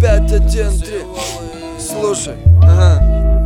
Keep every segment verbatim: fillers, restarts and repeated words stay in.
пять один три. Слушай, ага.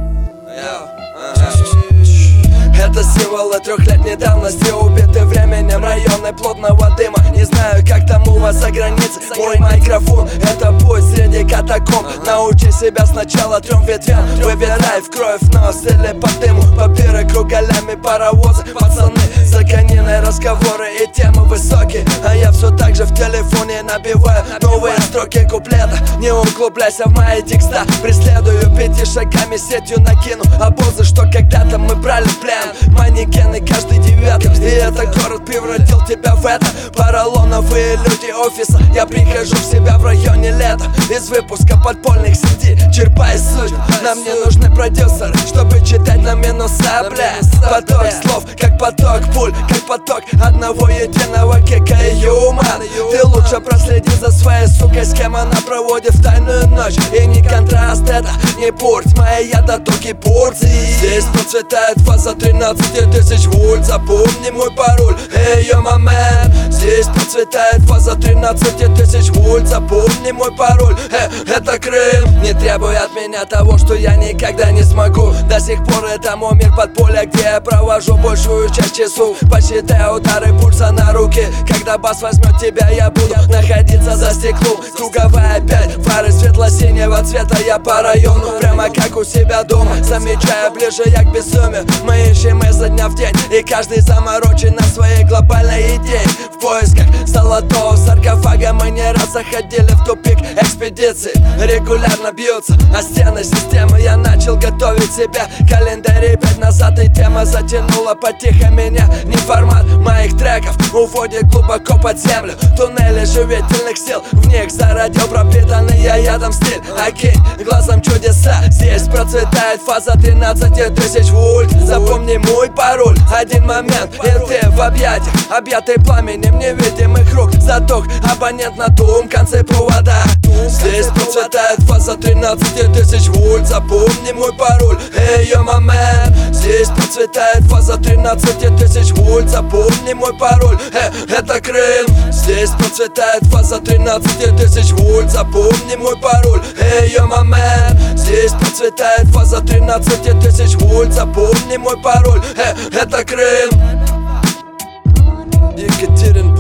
Это символы трехлетней давности, убиты временем районы плотного дыма. Не знаю, как там у вас за границей. Мой микрофон — это путь среди катакомб. Научи себя сначала трем ветвям. Выбирай в кровь нос или по дыму. Папиры кругалями, паровозы, пацаны за кониной, разговоры и темы высокие. А я все так же в телефоне набиваю новые строки куплета. Не углубляйся в мои текста, преследую пяти шагами, сетью накину обозы, что когда-то мы брали в плен. Манекены каждый девятый, и этот город превратил тебя в это. Поролоновые люди офиса, я прихожу в себя в районе лета. Из выпуска подпольных сети черпай суть. Нам не нужны продюсеры, чтобы читать на минуса, бля. Поток слов, как поток пуль, как поток одного единого кека и юмана. Ты лучше проследи за своей сукой, с кем она проводит в тайную ночь. И не контраст, это не порть мои ядотоки порции. Здесь процветает фаза тринадцати тысяч вольт. Запомни мой пароль, эй, йо, момент. Здесь процветает фаза тринадцати тысяч вольт. Запомни мой пароль, э, это Крым. Не требуй от меня того, что я никогда не смогу. До сих пор это мой мир подполья, где я провожу большую часть часов. Посчитай удары пульса на руки. Когда бас возьмет тебя, я буду находиться за стеклом. Круговая опять, фары светло-синего цвета. Я по району, прямо как у себя дома. Замечая ближе я к безумию. Мы ищем изо дня в день, и каждый заморочен на своей глобальной идее. В поисках золотого саркофага мы не раз заходили в тупик экспедиции. Регулярно бьются о стены системы. Я начал готовить себя календарь пять назад, и тема затянула потихо меня. Не формат моих треков уводит глубоко под землю. Туннели живительных сил, в них зародил пропитанный я ядом стиль. Окей, глазом чудеса. Здесь процветает фаза тринадцати тысяч вольт. Запомни мой пароль, один момент, и ты в объятиях, объятый пламенем невидимых рук. Затух абонент на том конце провода. Здесь процветает фаза тринадцати тысяч вольт. Запомни мой пароль, эй, йо, момент. Здесь процветает фаза тринадцати тысяч вольт. Запомни мой пароль, э, это Крым. Здесь процветает фаза тринадцати тысяч вольт. Запомни мой пароль, эй, йо, момент. Здесь процветает фаза тринадцати тысяч вольт. Запомни мой пароль, э, это Крым. Екатеринбург.